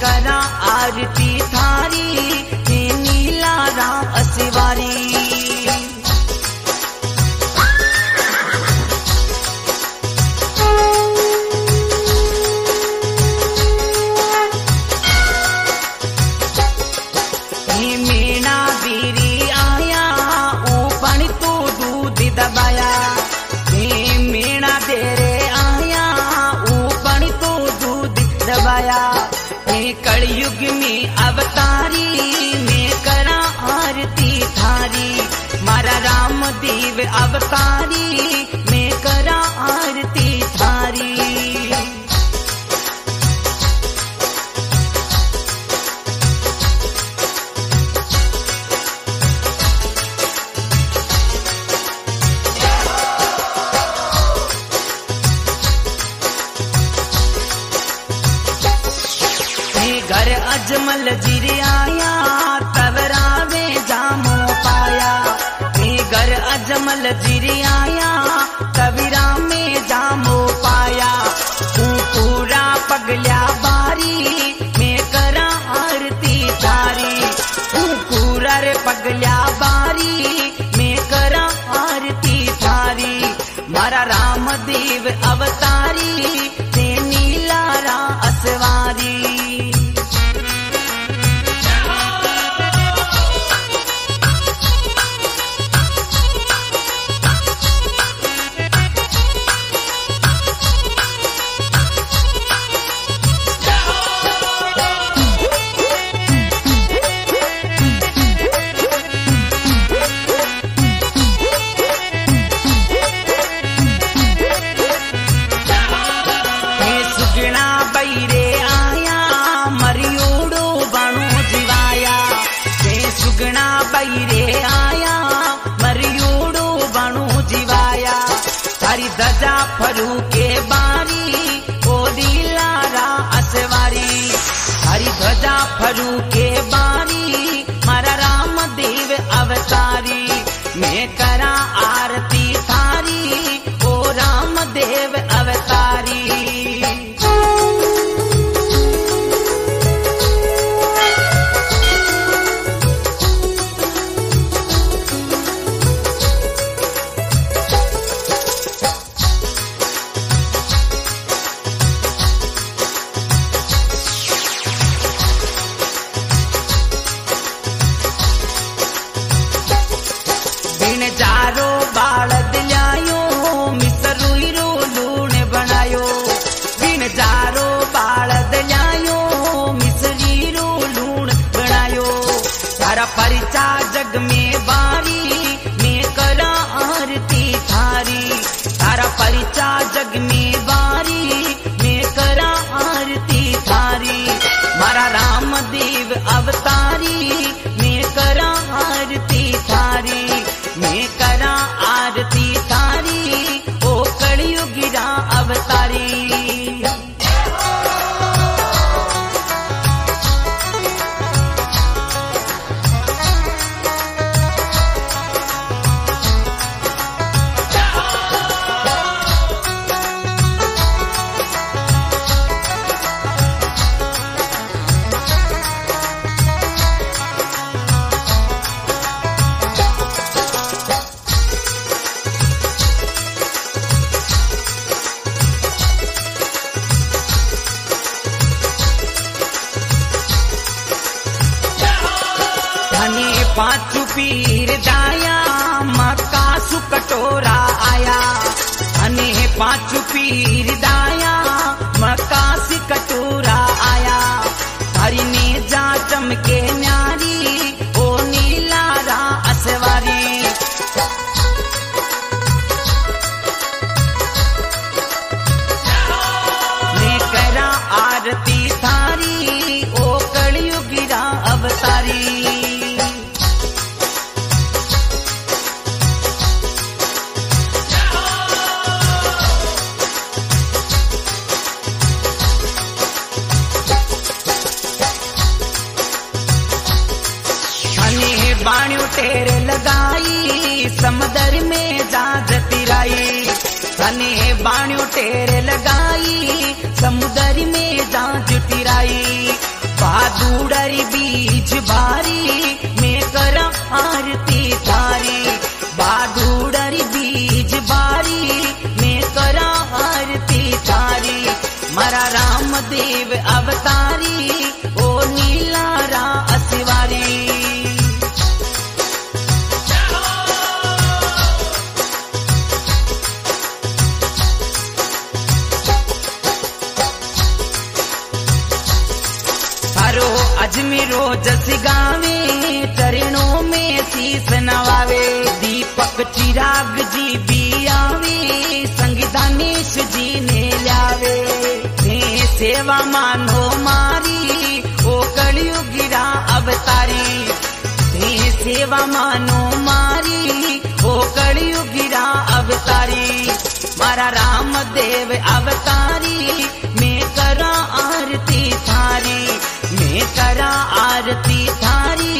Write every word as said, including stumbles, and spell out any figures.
करा आरती थारी, हे नीला राम असवारी। हे मीणा बीरी आया ऊपन तू दूध दबाया, हे मीणा तेरे आया ऊपन तू दूध दबाया। हे कलयुग में अवतारी, मैं करा आरती थारी, मारा राम देव अवतारी, मैं करा आरती थारी। घर अजमल जिरे आया तवरावे जामो पाया, हे घर अजमल जिरे आया तविरा में जामो पाया। तू पूरा पगल्या बारी, मैं करा आरती थारी, तू पूरा रे पगल्या बारी, मैं करा आरती थारी। मारा राम देव अवतारी, ते नीला रा असवारी। बैरे आया मरियोड़ो बणो जिवाया, हे सुगना बैरे आया मरियोड़ो बणो जिवाया। हरी ध्वजा फरू के बारी, ओ नीलारा असवारी, हरी ध्वजा फरू के बारी, मारा राम देव अवतारी, मैं करा आरती थारी, ओ राम देव अवतारी। जारो बाल दिलायो मिसरुई रो लूण बनायो, बिन जारो बाल दिलायो मिसरी रो लूण बनायो। तारा परिचा जग में बारी, मैं करा आरती थारी, तारा परिचा जग में बारी, मैं करा आरती थारी। मारा राम देव अवतारी, मैं करा आरती थारी, मैं करा आरती थारी, ओ कलयुगिरा अवतारी। पांचू पीर दाया मक्का सु कटोरा आया, अने पांचू पीर दाया मक्का से कटोरा आया। हरि ने जा चमके न्यारी, ओ नीला रा असवारी। मैं करा आरती थारी, ओ कलयुगिरा अवतारी। बाणियों तेरे लगाई समुद्र में जाज तिराई, तने बाणियों तेरे लगाई समुद्र में जाज तिराई। देव अवतारी ओ नीलारा असिवारी। हरो अजमेरो जस गावे चरणों में शीस नवावे। दीपक चिराग जी भी आवे संग दानेश जी ने लावे। हे सेवा मानो मारी ओ कलयुगिरा अवतारी। हे सेवा मानो मारी ओ कलयुगिरा अवतारी। मारा रामदेव अवतारी मैं करा आरती थारी। मैं करा आरती थारी